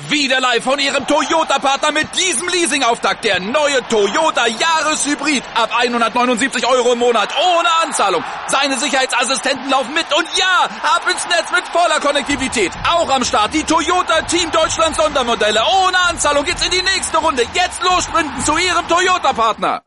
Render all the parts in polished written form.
Wieder live von Ihrem Toyota-Partner mit diesem Leasing-Auftakt. Der neue Toyota Jahreshybrid. Ab 179 € im Monat. Ohne Anzahlung. Seine Sicherheitsassistenten laufen mit. Und ja, ab ins Netz mit voller Konnektivität. Auch am Start die Toyota Team Deutschland Sondermodelle. Ohne Anzahlung geht's in die nächste Runde. Jetzt los sprinten zu Ihrem Toyota-Partner.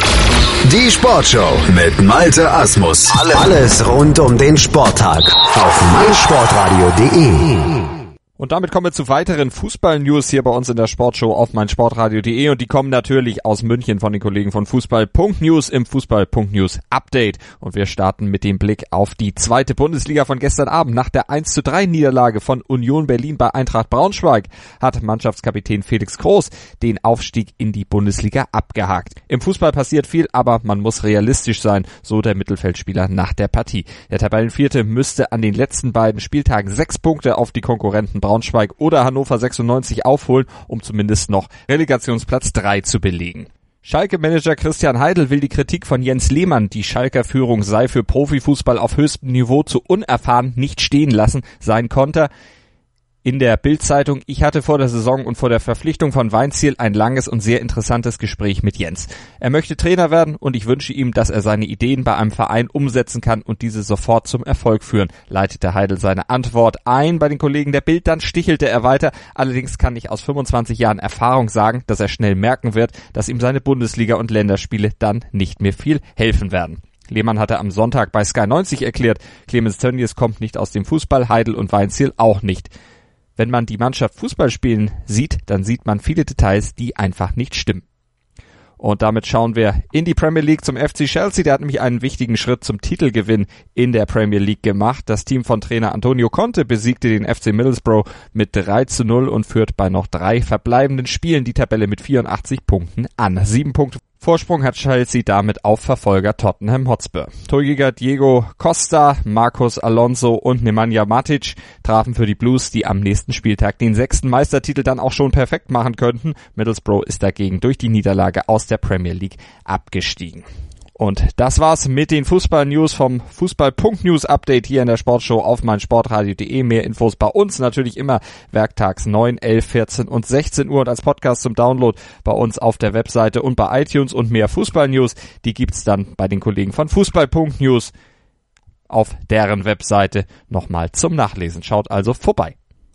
Die Sportshow mit Malte Asmus. Alles rund um den Sporttag auf meinsportradio.de. Und damit kommen wir zu weiteren Fußball-News hier bei uns in der Sportshow auf meinsportradio.de und die kommen natürlich aus München von den Kollegen von Fußball.News im Fußball.News Update. Und wir starten mit dem Blick auf die zweite Bundesliga von gestern Abend. Nach der 1:3 Niederlage von Union Berlin bei Eintracht Braunschweig hat Mannschaftskapitän Felix Groß den Aufstieg in die Bundesliga abgehakt. Im Fußball passiert viel, aber man muss realistisch sein, so der Mittelfeldspieler nach der Partie. Der Tabellenvierte müsste an den letzten beiden Spieltagen 6 Punkte auf die Konkurrenten Braunschweig oder Hannover 96 aufholen, um zumindest noch Relegationsplatz 3 zu belegen. Schalke-Manager Christian Heidel will die Kritik von Jens Lehmann, die Schalker Führung sei für Profifußball auf höchstem Niveau zu unerfahren, nicht stehen lassen. Sein Konter in der Bild-Zeitung: Ich hatte vor der Saison und vor der Verpflichtung von Weinziel ein langes und sehr interessantes Gespräch mit Jens. Er möchte Trainer werden und ich wünsche ihm, dass er seine Ideen bei einem Verein umsetzen kann und diese sofort zum Erfolg führen, leitete Heidel seine Antwort ein bei den Kollegen der Bild. Dann stichelte er weiter: Allerdings kann ich aus 25 Jahren Erfahrung sagen, dass er schnell merken wird, dass ihm seine Bundesliga- und Länderspiele dann nicht mehr viel helfen werden. Lehmann hatte am Sonntag bei Sky 90 erklärt, Clemens Tönnies kommt nicht aus dem Fußball, Heidel und Weinziel auch nicht. Wenn man die Mannschaft Fußball spielen sieht, dann sieht man viele Details, die einfach nicht stimmen. Und damit schauen wir in die Premier League zum FC Chelsea. Der hat nämlich einen wichtigen Schritt zum Titelgewinn in der Premier League gemacht. Das Team von Trainer Antonio Conte besiegte den FC Middlesbrough mit 3:0 und führt bei noch 3 verbleibenden Spielen die Tabelle mit 84 Punkten an. 7 Punkte Vorsprung hat Chelsea damit auf Verfolger Tottenham Hotspur. Torjäger Diego Costa, Marcos Alonso und Nemanja Matic trafen für die Blues, die am nächsten Spieltag den 6. Meistertitel dann auch schon perfekt machen könnten. Middlesbrough ist dagegen durch die Niederlage aus der Premier League abgestiegen. Und das war's mit den Fußball-News vom Fußball.News Update hier in der Sportshow auf meinsportradio.de. Mehr Infos bei uns natürlich immer werktags 9, 11, 14 und 16 Uhr und als Podcast zum Download bei uns auf der Webseite und bei iTunes. Und mehr Fußball-News, die gibt's dann bei den Kollegen von Fußball.News auf deren Webseite nochmal zum Nachlesen. Schaut also vorbei.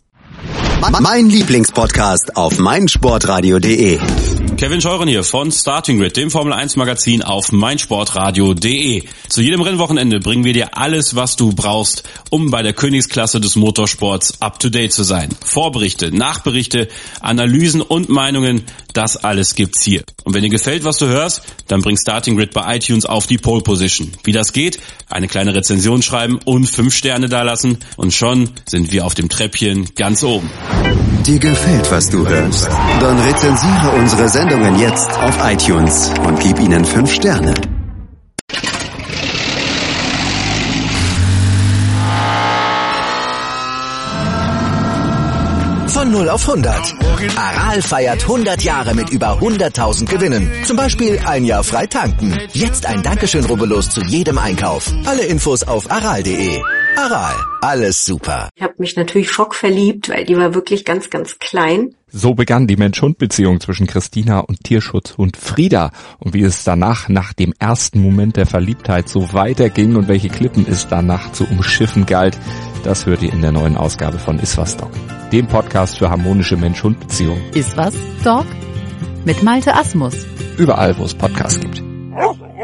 Mein Lieblingspodcast auf meinsportradio.de. Kevin Scheuren hier von Starting Grid, dem Formel 1 Magazin auf meinsportradio.de. Zu jedem Rennwochenende bringen wir dir alles, was du brauchst, um bei der Königsklasse des Motorsports up to date zu sein. Vorberichte, Nachberichte, Analysen und Meinungen, das alles gibt's hier. Und wenn dir gefällt, was du hörst, dann bring Starting Grid bei iTunes auf die Pole Position. Wie das geht? Eine kleine Rezension schreiben und 5 Sterne dalassen und schon sind wir auf dem Treppchen ganz oben. Dir gefällt, was du hörst? Dann rezensiere unsere Sendungen jetzt auf iTunes und gib ihnen 5 Sterne. Von 0 auf 100. Aral feiert 100 Jahre mit über 100.000 Gewinnen. Zum Beispiel ein Jahr frei tanken. Jetzt ein Dankeschön, rubbellos zu jedem Einkauf. Alle Infos auf aral.de. Aral, alles super. Ich habe mich natürlich schockverliebt, weil die war wirklich ganz, ganz klein. So begann die Mensch-Hund-Beziehung zwischen Christina und Tierschutzhund Frieda. Und wie es danach, nach dem ersten Moment der Verliebtheit, so weiterging und welche Klippen es danach zu umschiffen galt, das hört ihr in der neuen Ausgabe von Iswas Dog, dem Podcast für harmonische Mensch-Hund-Beziehungen. Iswas Dog? Mit Malte Asmus. Überall, wo es Podcasts gibt.